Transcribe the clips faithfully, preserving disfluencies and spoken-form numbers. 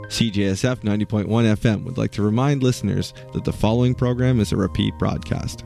C J S F ninety point one F M would like to remind listeners that the following program is a repeat broadcast.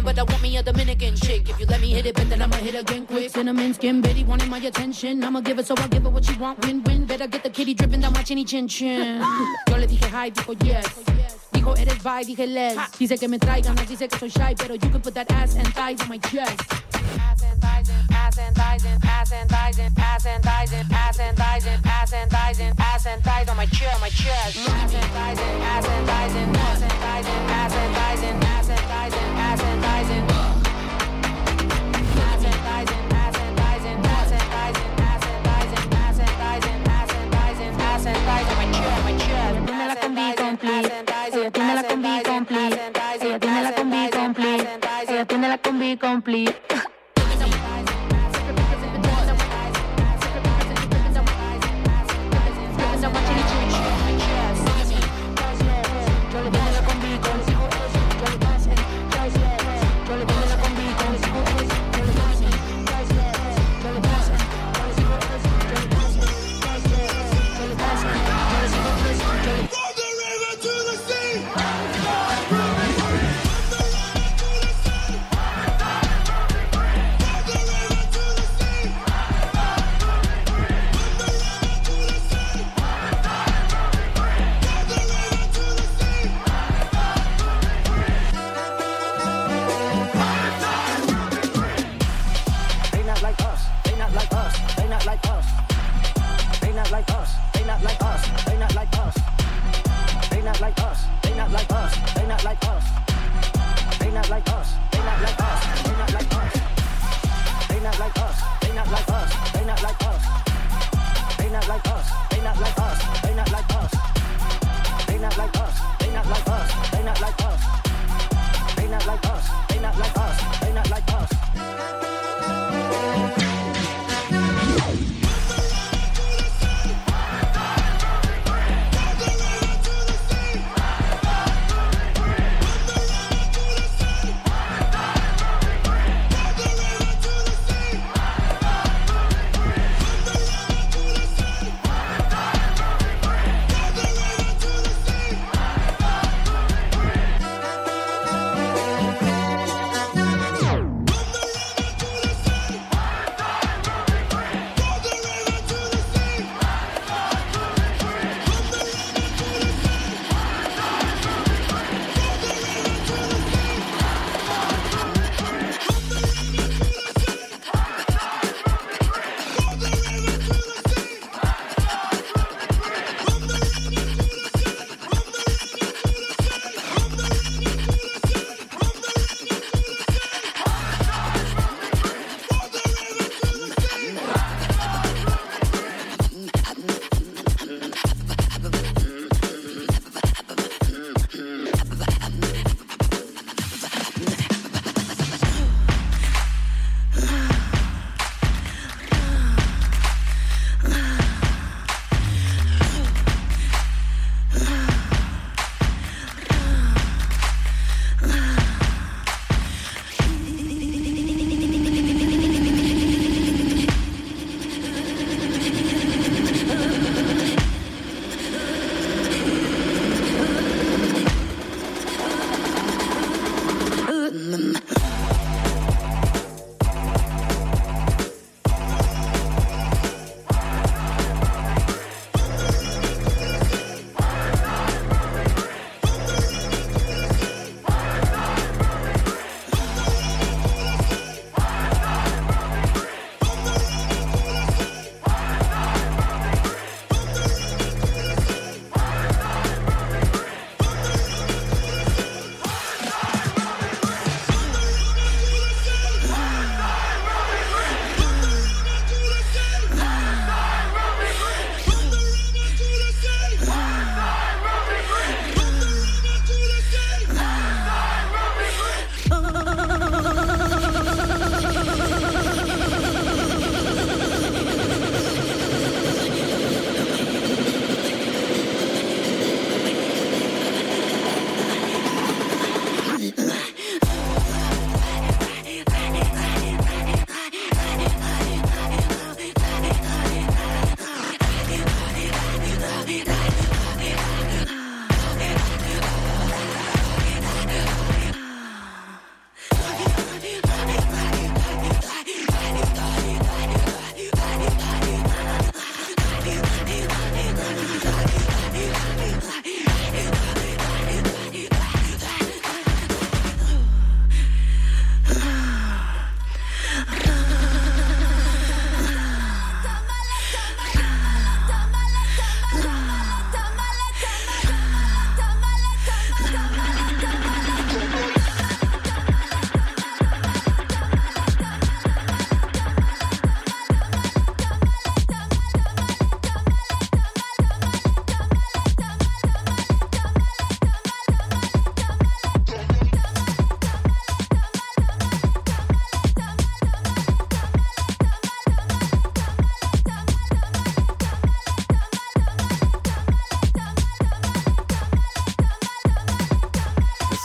but I want me a Dominican chick. If you let me hit it, but then I'ma hit again quick. Cinnamon skin, Betty wanting my attention. I'ma give it, so I give her what she want. Win-win, better get the kitty dripping down my chinny chin chin. Yo le dije hi, dijo yes. Dijo eres bi, dije les. Dice que me traigan, no dice que soy shy, pero you can put that ass and thighs on my chest. Ass and thighs and ass and thighs and ass and thighs and ass and thighs and ass and thighs and ass and thighs and ass and thighs on my chest, my chest. Ass and thighs and ass and thighs and ass and thighs and ass and thighs and ass and thighs and ass and thighs and ass and thighs and ass and thighs and ass and thighs and ass and thighs and ass and thighs and ass and thighs and ass and thighs on my chest, my chest. Tiene la combi complete. Ella tiene la combi complete. Ella tiene la combi complete. Ella tiene la combi complete.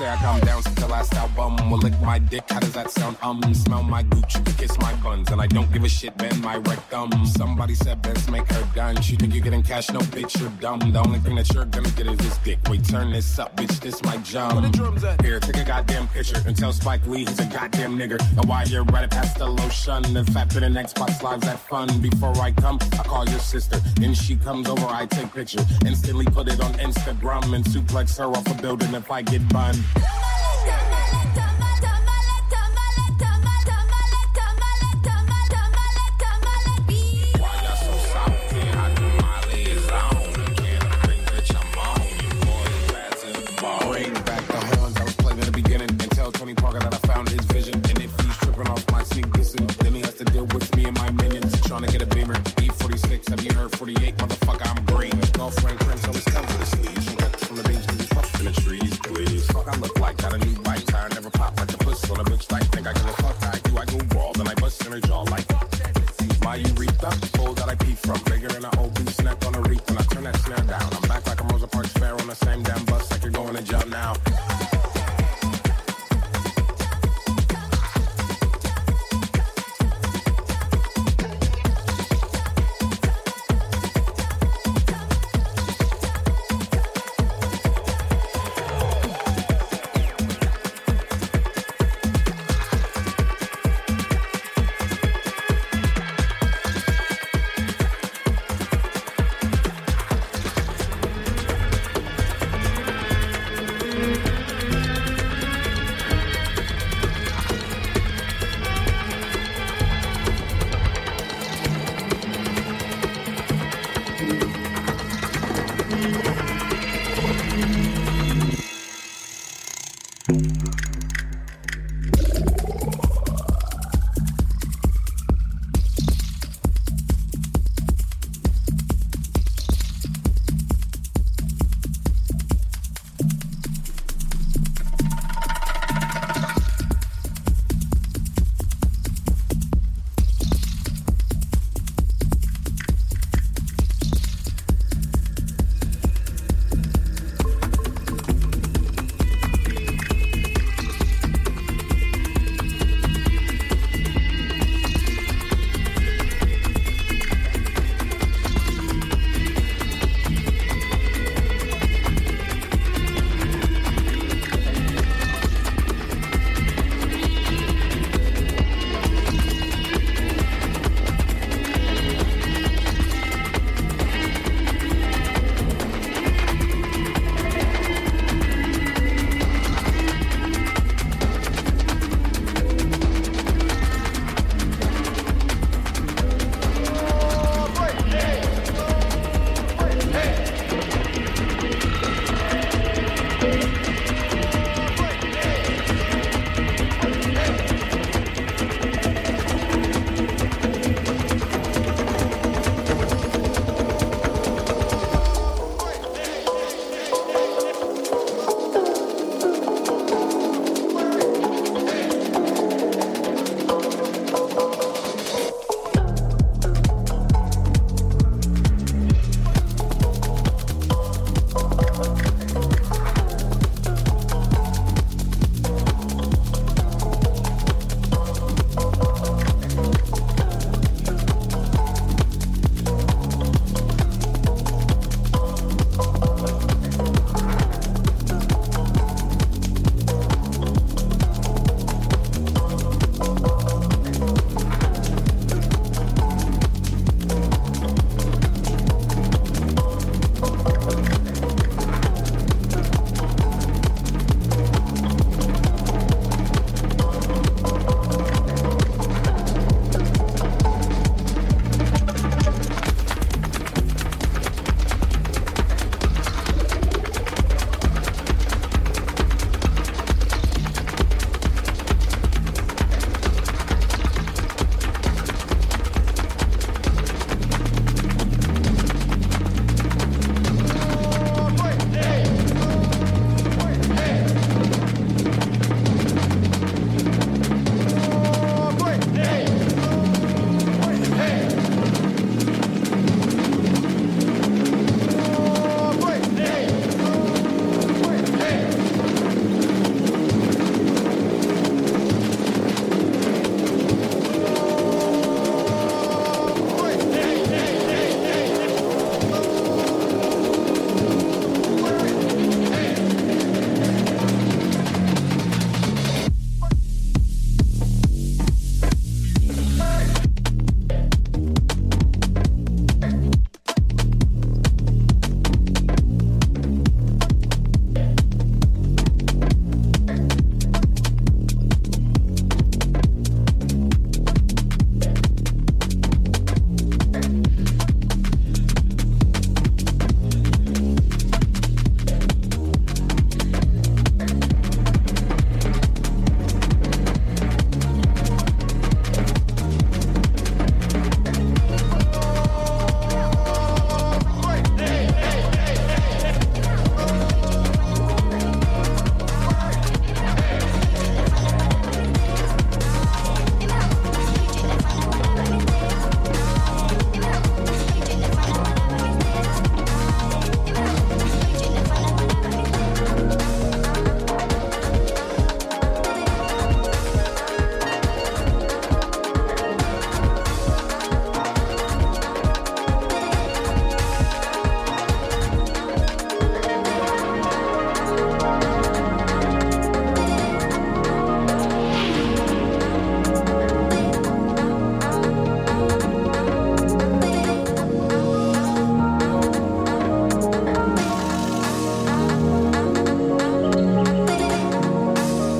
say I calm down since the last album. Will lick my dick, how does that sound? Um, smell my gooch, you can kiss my buns. And I don't give a shit, bend my rectum. Somebody said best make her done. She think you're getting cash, no bitch, you're dumb. The only thing that you're gonna get is this dick. Wait, turn this up, bitch, this my jump. Where the drums at? Here, take a goddamn picture and tell Spike Lee he's a goddamn nigger. Now why you're right past the lotion. The fact that an Xbox Live's that fun. Before I come, I call your sister. Then she comes over, I take picture. Instantly put it on Instagram and suplex her off a building if I get bun. Trying to get a beamer, E forty-six, have you heard forty-eight? Motherfucker, I'm green. Girlfriend, Prince always comes with a sleeve. She got from the beach, cause he's rough in the trees, please. Fuck, I look like, got a new bike tire, never pop like a puss on a bitch like, think I give a fuck, I do, I go raw, then I bust in her jaw like, my urethra, hole that I pee from, bigger than an old beef snack on a reef, and I turn that snare down. I'm back like a Rosa Parks fair on the same damn bus, like you're going to jail now.